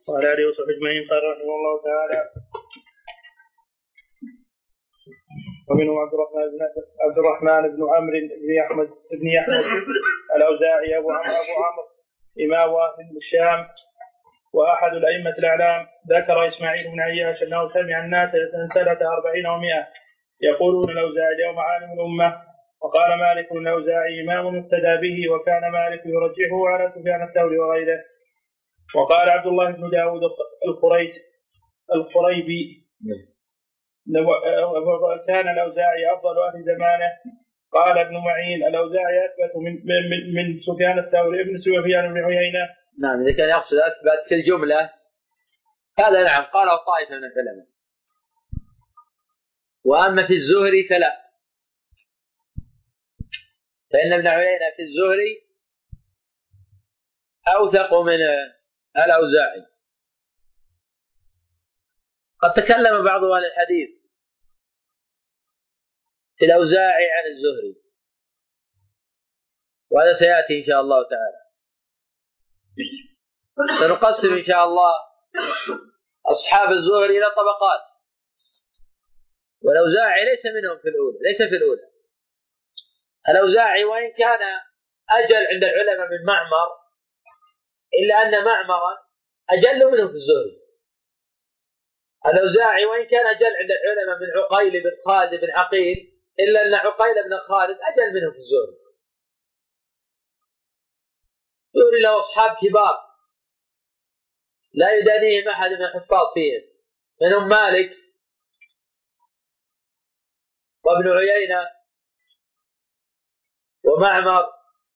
وعلى آله وصحبه أجمعين. قال رحمه الله تعالى: ومنهم عبد الرحمن بن عمرو بن أحمد الأوزاعي أبو عمرو إمام أهل الشام وأحد الأئمة الأعلام. ذكر إسماعيل بن عياش أنه سمع الناس سنة 40 و100 يقولون الأوزاعي اليوم عالم الأمة. وقال مالك الأوزاعي إمام يقتدى به، وكان مالك يرجحه على سفيان الثوري وغيره. وقال عبد الله بن داود القريبي كان الأوزاعي أفضل أهل زمانه. قال ابن معين الأوزاعي أثبت من سفيان الثوري ابن سفيان بن عيينة. نعم، إذا كان يقصد أثبت في الجملة هذا نعم قاله طائفة من العلماء. وأما في الزهري فلا، فإن ابن عيينة في الزهري أوثق من الأوزاعي. قد تكلم بعض أهل الحديث في الأوزاعي عن الزهري، وهذا سيأتي إن شاء الله تعالى. سنقسم إن شاء الله أصحاب الزهري إلى طبقات، والأوزاعي ليس منهم في الأولى. الأوزاعي وإن كان أجل عند العلماء من معمر، إلا أن معمرا أجل منه في الزهري. الأوزاعي وإن كان أجل عند العلماء من عقيل بن خالد بن عقيل، إلا أن عقيل بن خالد أجل منه في الزهري. الزهري له أصحاب كبار لا يدانيهم أحد من الحفاظ فيهم، منهم مالك وابن عيينة ومعمر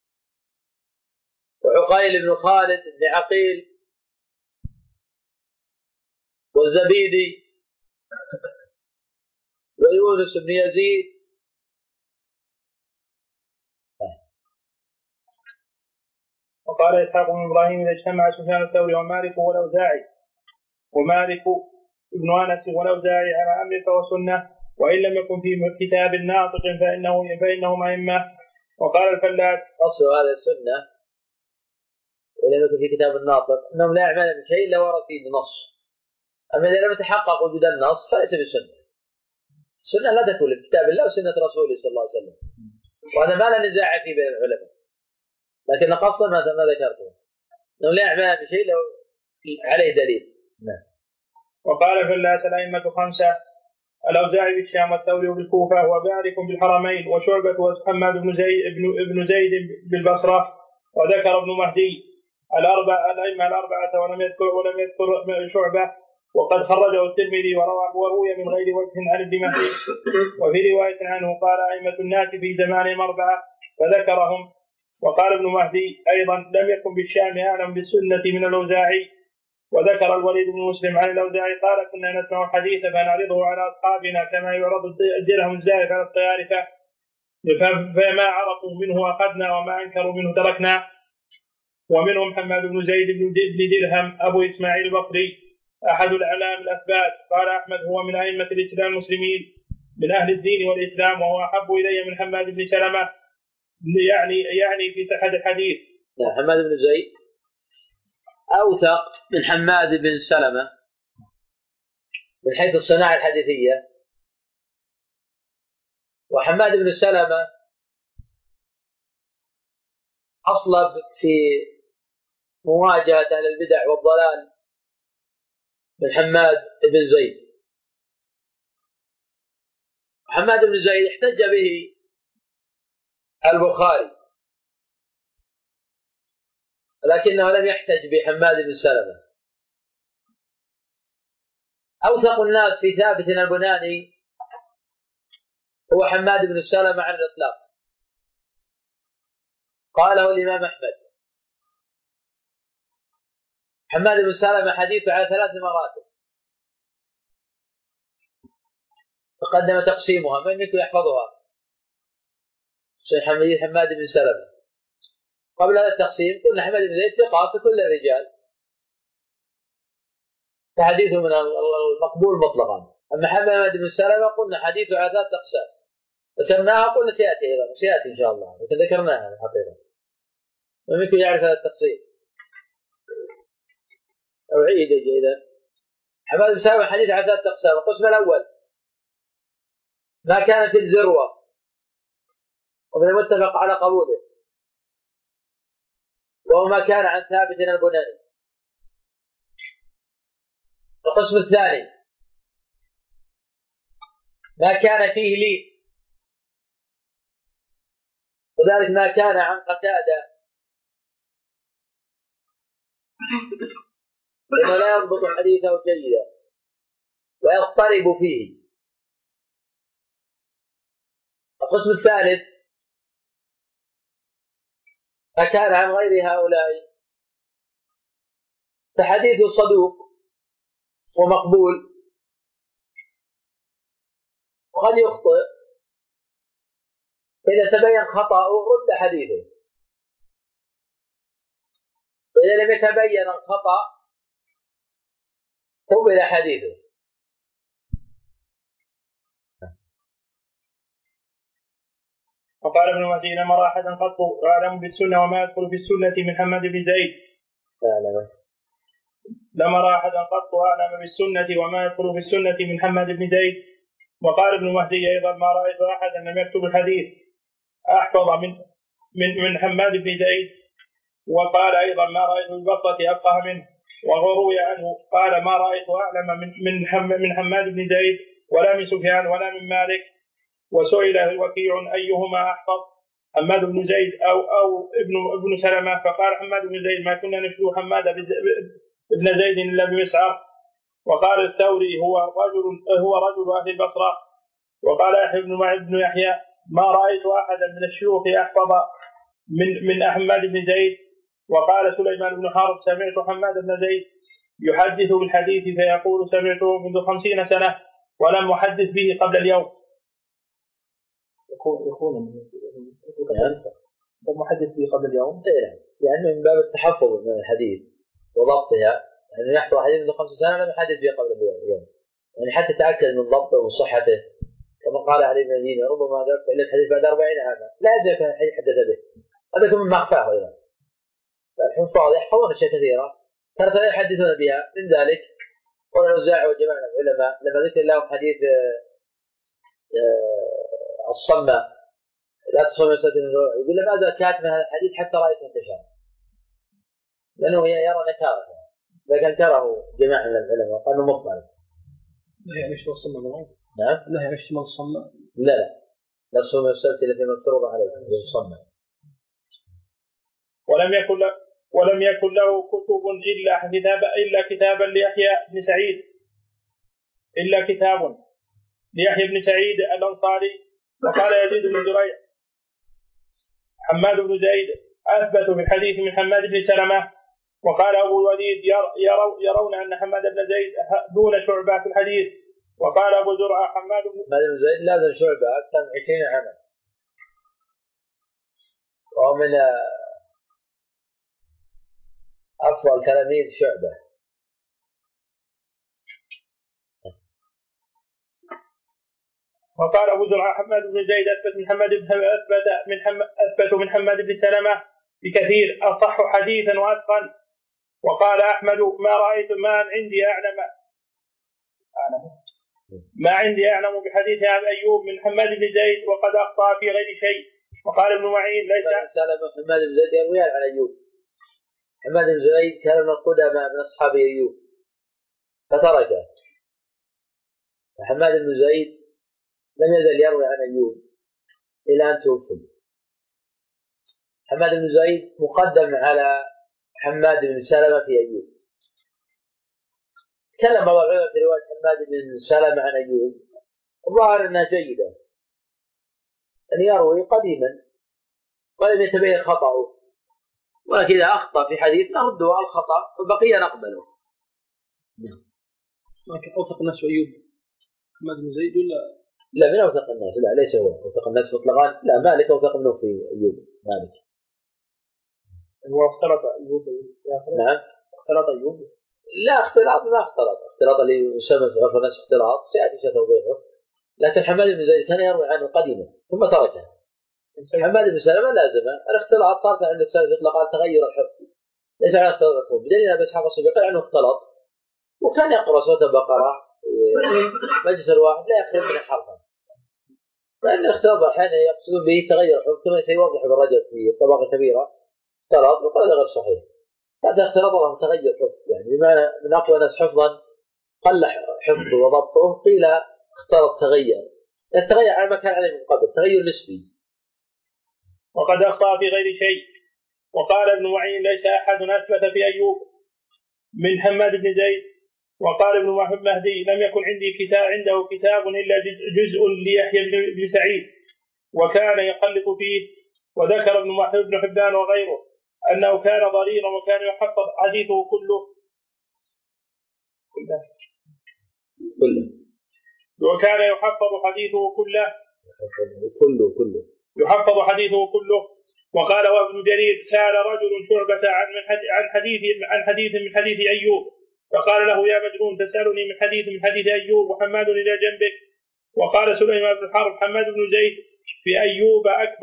وعقيل بن خالد بن عقيل والزبيدي ويونس بن يزيد. وقال إسحاق بن إبراهيم إذا اجتمع سفيان الثوري ومالك والأوزاعي ومالك ابن أنس والأوزاعي على أمر فهو سنة، وإن لم يكن في كتاب ناطق فإنهما أئمة. وقال الفلاس أصل هذا السنة وإن لم يكن في كتاب الناطق أنهم لا يعملون بشيء إلا ورد فيه النص. أما إذا لم يتحقق وجود النص فليس بالسنة. السنة لا تكون لكتاب الله وسنة رسوله صلى الله عليه وسلم، وهذا ما لا نزاع فيه بين العلماء، لكن قصدا ما ذكرته أنهم لا يعملون بشيء لو عليه دليل. نعم. وقال الفلاس الأئمة 5: الأوزاعي بالشام والثوري بالكوفة ومالك بالحرمين وشعبة وحماد بن زيد بالبصرة. وذكر ابن مهدي الأئمة الأربعة ولم يذكر شعبة، وقد خرجه الترمذي وروي من غير وجه عن ابن مهدي. وفي رواية عنه قال أئمة الناس في زمانهم 4 فذكرهم. وقال ابن مهدي أيضا لم يكن بالشام أعلم بالسنة من الأوزاعي. وذكر الوليد بن مسلم عن الأوزاعي قال كنا نسمع الحديث فنعرضه على أصحابنا كما يعرض الدرهم الزائف على الصيارفة، فما عرفوا منه أخذنا وما أنكروا منه تركنا. ومنهم محمد بن زيد بن درهم أبو إسماعيل البصري أحد الأعلام الأثبات. قال أحمد هو من أئمة الإسلام المسلمين من أهل الدين والإسلام، وهو أحب إلي من حماد بن سلمة، يعني في صحة الحديث. حماد بن زيد أوثق من حماد بن سلمة من حيث الصناعة الحديثية، وحماد بن سلمة أصلب في مواجهة أهل البدع والضلال من حماد بن زيد. حماد بن زيد احتج به البخاري، لكنه لم يحتج بحماد بن سلمة. أوثق الناس في ثابت البناني هو حماد بن سلمة على الإطلاق، قاله الإمام أحمد. حماد بن سلمة حديثه على 3 مراتب تقدم تقسيمها، من يمكن يحفظها صحيح حماد بن سلمة. قبل هذا التقسيم قلنا حماد بن زيد ثقة في كل الرجال فحديثه من المقبول مطلقا. أما حماد بن سلمة قلنا حديثه على 3 أقسام ذكرناها، قلنا سيأتي إن شاء الله، لكن ذكرناها الحقيقة وممكن يعرف هذا التقسيم. أعيد جيدا. حماد بن سلمة حديث على ثلاثة أقسام. القسم الأول ما كانت الذروة ومن المتفق على قبوله، وهو ما كان عن ثابت البناني. القسم الثاني ما كان فيه لين، وذلك ما كان عن قتادة لأنه لا يضبط حديثه جيدا ويضطرب فيه. القسم الثالث ما كان عن غير هؤلاء فحديث صدوق ومقبول، وقد يخطئ، فإذا تبين خطأه رد حديثه، وإذا لم يتبين الخطأ قبل حديثه. وقال ابن مهدي لم أرى أحدا قط أعلم بالسنة وما يدخل في السنة من حماد بن زيد. لم أرى أحدا قط أعلم بالسنة وما يدخل في السنة من حماد بن زيد. وقال ابن مهدي أيضا ما رأيت أحدا لم يكتب الحديث أحفظ من حماد بن زيد. وقال أيضا ما رأيت البصرة أفقه منه. وروي عنه قال ما رأيت أعلم من حماد بن زيد ولا من سفيان ولا من مالك. وسئل وكيع أيهما أحفظ حماد بن زيد أو ابن سلمة، فقال حماد بن زيد ما كنا نشبه حماد بن زيد إلا بمسعر. وقال الثوري هو رجل أهل البصرة. وقال يحيى بن يحيى ما رأيت أحدا من الشيوخ أحفظ من حماد بن زيد. وقال سليمان بن حرب سمعت حماد بن زيد يحدث بالحديث فيقول سمعته منذ 50 سنة ولم أحدث به قبل اليوم. يكون المحدث به قبل اليوم يعني من باب التحفظ من الحديث وضبطها، يعني يحفظ حديث منذ 5 سنين لم يحدث به قبل اليوم، يعني حتى تأكد من ضبطه ومن صحته، كما قال علي بن المديني ربما ذكر إلى الحديث بعد 40 عاما لا يدرك الحديث حدث به. هذا يكون من مخفاه. أيضا الحفاظ يحفظون أشياء كثيرة ترى لا يحدثون بها. من ذلك قال الأوزاعي وجماعة العلماء لما ذكر لهم حديث الصمة لا تصوم يقول له ماذا كاتب هذا الحديث حتى رأيت انتشار، لأنه يرى نكارة، لكن كره جماعة من العلماء قالوا مقبل. لا يعني شو الصمة؟ نعم لا يعني شو الصمة؟ لا صوم السبت التي مفترض عليه الصمة. ولم يكن له كتب إلا كتابا ليحيى بن سعيد الأنصاري. وقال يزيد بن زريع حماد بن زيد أثبت في الحديث من حماد بن سلمة. وقال أبو الوليد يرون أن حماد بن زيد دون شعبة في الحديث. وقال أبو زرعة حماد بن زيد لازم شعبة أكثر من 20 عاما، ومن أفضل تلاميذ شعبة. وقال أبو زرعة حماد بن زيد أثبت من حماد بن سلمة بكثير أصح حديثا وأتقن. وقال أحمد ما رأيت ما عندي أعلم بحديث أيوب من حماد بن زيد وقد أخطأ في غير شيء. وقال ابن معين ليس سلمة حماد بن زيد يروي عن أيوب. حماد بن زيد كان من القدماء من أصحاب أيوب فتركه. وحماد بن زيد لم يزل يروي عن أيوب إلى أن توفي. حماد بن زيد مقدم على حماد بن سلمة في أيوب. تكلم بعض العلماء في رواية حماد بن سلمة عن أيوب، الظاهر أنها جيدة أن يروي قديما ولم يتبين خطأه، ولكن إذا أخطأ في حديث نرده الخطأ والبقية نقبله. لكن أوثق الناس أيوب حماد بن زيد ولا لا من أوثق الناس؟ لا ليس هو أوثق الناس مطلقا، لا مالك أوثق منه في أيوب. مالك هو اختلط أيوب. نعم اختلط أيوب. لا اختلاط ما اختلاط اللي يسمى في عرف الناس اختلاط سيأتي توضيحه. لكن حماد بن زيد كان يروي عنه قديما ثم تركه. حماد بن سلمة لازمه الاختلاط طرف عند السلف يطلق على تغير الحكم، ليس على اختلاط الحروف، بدليل أبي إسحاق السبيعي عنه اختلط وكان يقرأ سورة البقرة مجلس الواحد لا يخرج من حرفا، فإن الاختلاط أحيانا يقصدون به تغير الحروف كما سيوضح ابن رجب في الطبقة الكبيرة اختلاط، وقال غير صحيح. هذا اختلاط الله تغير حفظ، يعني بمعنى من أقوى الناس حفظا قل حفظه وضبطه، قيل اختلط تغير، التغير على ما كان عليه من قبل تغير نسبي. وقد أخطأ في غير شيء. وقال ابن معين ليس أحد أثبت في أيوب من حماد بن زيد. وقال ابن مهدي لم يكن عنده كتاب إلا جزء ليحيى بن سعيد وكان يقلب فيه. وذكر ابن حبان وغيره أنه كان ضريرا وكان يحفظ حديثه كله وكان يحفظ حديثه كله. وقال وابن جرير سأل رجل شعبة عن حديث من حديث أيوب فقال له يا مجنون تسألني من حديث أيوب وحماد إلى جنبك. وقال سليمان بن حرب حماد بن زيد في أيوب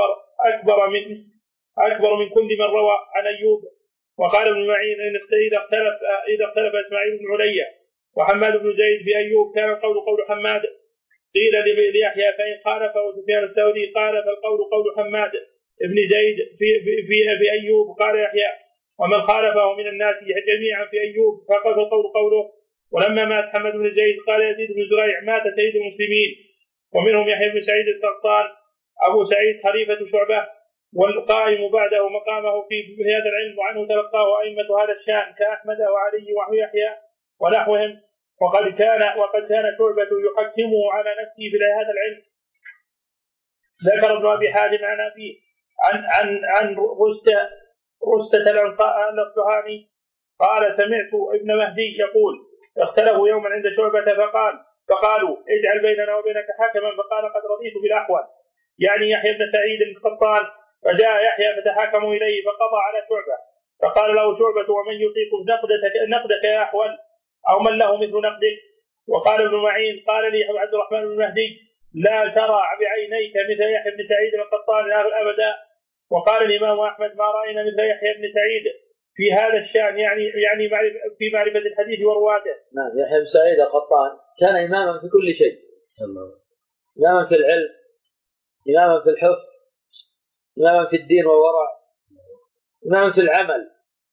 أكبر من كل من روى عن أيوب. وقال ابن معين إذا اختلف إسماعيل بن عليا وحماد بن زيد في أيوب كان القول قول حماد. قيل ليحيى فإن خالفه سفيان الثوري قال فالقول قول حماد ابن زيد في أيوب. قال يحيى ومن خالفه من الناس جميعا في أيوب فقال القول قوله. ولما مات حماد بن زيد قال يزيد بن زريع مات سيد المسلمين. ومنهم يحيى بن سعيد القطان أبو سعيد خليفة شعبة والقائم بعده مقامه في هذا العلم وعنه تلقاه أئمة هذا الشأن كأحمد وعلي ويحيى ونحوهم. وقد كان شعبة يحكمه على نفسه في هذا العلم. ذكر ابن أبي حاتم عن أبيه عن رستة الأصبهاني قال سمعت ابن مهدي يقول اختلفوا يوما عند شعبة فقالوا اجعل بيننا وبينك حكما فقال قد رضيت بالأحول يعني يحيى بن سعيد القطان. فجاء يحيى فتحاكموا إليه فقضى على شعبة فقال له شعبة ومن يطيق نقدك يا أحول أو من له مثل نقدك. وقال ابن معين قال لي عبد الرحمن بن مهدي لا ترى بعينيك مثل يحيى بن سعيد القطان أبدا. وقال الإمام أحمد ما رأينا مثل يحيى بن سعيد في هذا الشأن يعني في معرفة الحديث ورواته. نعم يحيى بن سعيد القطان كان إماما في كل شيء، إماما في العلم، إماما في الحفظ، إماما في الدين والورع، إماما في العمل.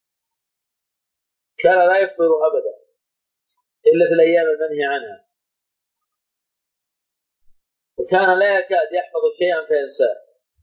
كان لا يفطر أبدا إلا في الأيام المنهي عنها، وكان لا يكاد يحفظ شيئا فينساه،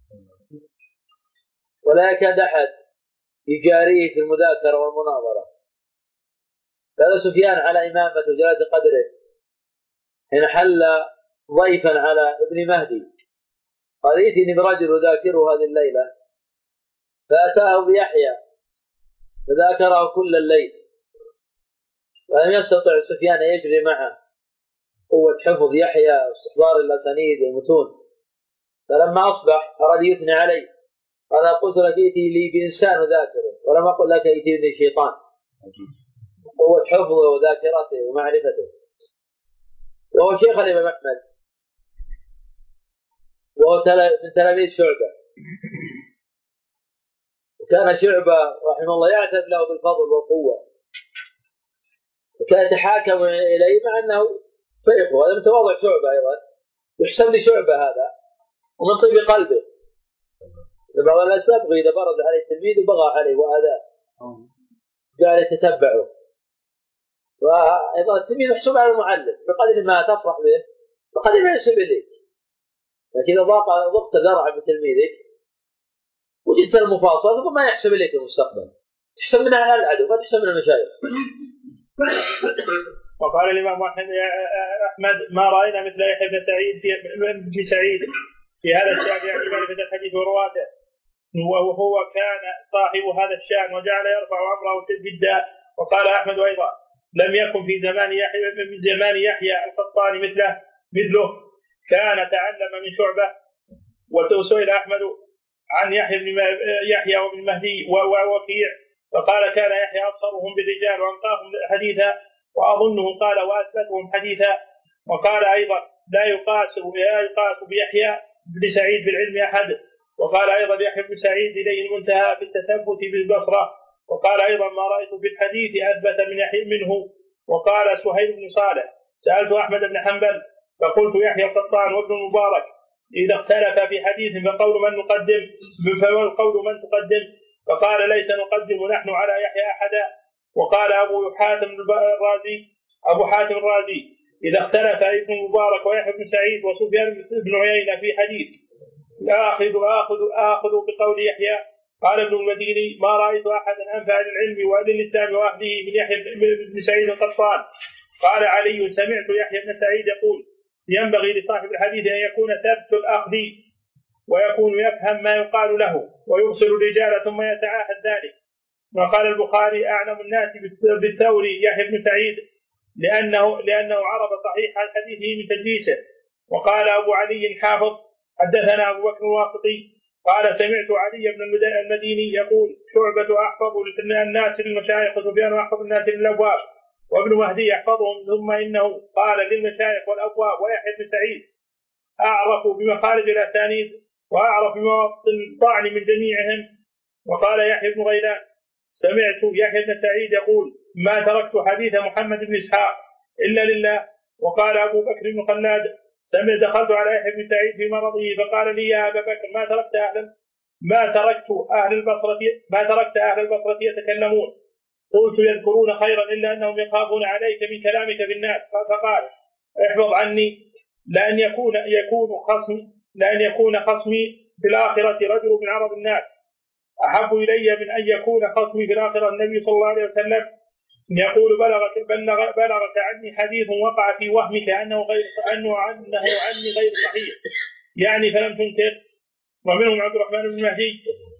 ولا يكاد أحد يجاريه في المذاكرة والمناظرة. هذا سفيان على إمامة وجلالة قدره حين حل ضيفا على ابن مهدي قال ائتني برجل أذاكره هذه الليلة، فأتاه بيحيى فذاكره كل الليل ولم يستطع سفيان يجري معه قوة حفظ يحيى واستحضار الأسانيد والمتون. فلما أصبح أراد يثني عليه قال قلت لك ائتي لي بإنسان ذاكره ولم أقل لك ائتي لي شيطان. قوة حفظه وذاكرته ومعرفته. وهو شيخ الإمام أحمد وهو من تلاميذ شعبة، وكان شعبة رحمه الله يعتد له بالفضل والقوة وكان يتحاكم إليه مع أنه فيقه. هذا من تواضع شعبة أيضا، يحسب لشعبة هذا ومن طيب قلبه. بعض الناس يبغي إذا برز عليه التلميذ وبغى عليه وأذاه جعل يتتبعه. وأيضا التلميذ محسوب على المعلم بقدر ما تفرح به بقدر ما ينسب إليك. لكن إذا ضغط ذرع بتلميذك وجدت المفاصلة ثم ما يحسب إليك المستقبل، تحسب منها على العدو ما تحسب من المشايخ. وقال الإمام أحمد ما رأينا مثل يحيى بن سعيد في هذا الشأن يعني معرفة الحديث ورواته. وهو كان صاحب هذا الشأن وجعل يرفع أمره جدا. وقال أحمد أيضا لم يكن في زمان يحيى القطان مثله كان تعلم من شعبة. وسئل أحمد عن يحيى وابن مهدي ووكيع فقال كان يحيى أبصرهم بالرجال وأنقاهم حديثا وأظنه قال وأثبتهم حديثا. وقال أيضا لا يقاس بيحيى بن سعيد في العلم أحد. وقال أيضا يحيى بن سعيد إليه المنتهى في التثبت بالبصرة وقال أيضا ما رأيت في الحديث أثبت من يحيى منه. وقال سهيل بن صالح سألت أحمد بن حنبل فقلت يحيى القطان وابن المبارك إذا اختلف في حديث فقول من تقدم فقال ليس نقدم نحن على يحيى أحدا. وقال أبو حاتم الرازي إذا اختلف ابن المبارك ويحيى بن سعيد وسفيان بن عيينة في حديث آخذ بقول يحيى. قال ابن المديني ما رأيت أحدا أنفع للعلم وأهل الإسلام وأهله من يحيى بن سعيد القطان. قال علي سمعت يحيى بن سعيد يقول ينبغي لصاحب الحديث أن يكون ثبت الأخذ ويكون يفهم ما يقال له ويرسل الرجال ثم يتعاهد ذلك. وقال البخاري أعلم الناس بالثوري يحيى بن سعيد لأنه عرف صحيح حديثه من تدليسه. وقال أبو علي حافظ حدثنا أبو بكر الواسطي قال سمعت علي بن المديني يقول شعبة أحفظ الناس للمشايخ وسفيان أحفظ الناس للأبواب وابن مهدي يحفظهم. ثم إنه قال للمشايخ والأبواب ويحيى بن سعيد أعرف بمخارج الأسانيد وأعرف بمواطن الطعن من جميعهم. وقال يحيى بن غيلان سمعت يحيى بن سعيد يقول ما تركت حديث محمد بن إسحاق إلا لله. وقال أبو بكر بن خلاد دخلت على يحيى بن سعيد في مرضه فقال لي يا أبا بكر ما تركت أهل البصرة يتكلمون قلت يذكرون خيرا إلا أنهم يخافون عليك من كلامك في الناس. فقال احفظ عني لأن يكون خصمي في الآخرة رجل من عرب الناس أحب إلي من أن يكون خصمي في الآخرة النبي صلى الله عليه وسلم يقول بلغك عني حديث وقع في وهمك أنه عني غير صحيح يعني فلم تنكر. ومنهم عبد الرحمن بن مهدي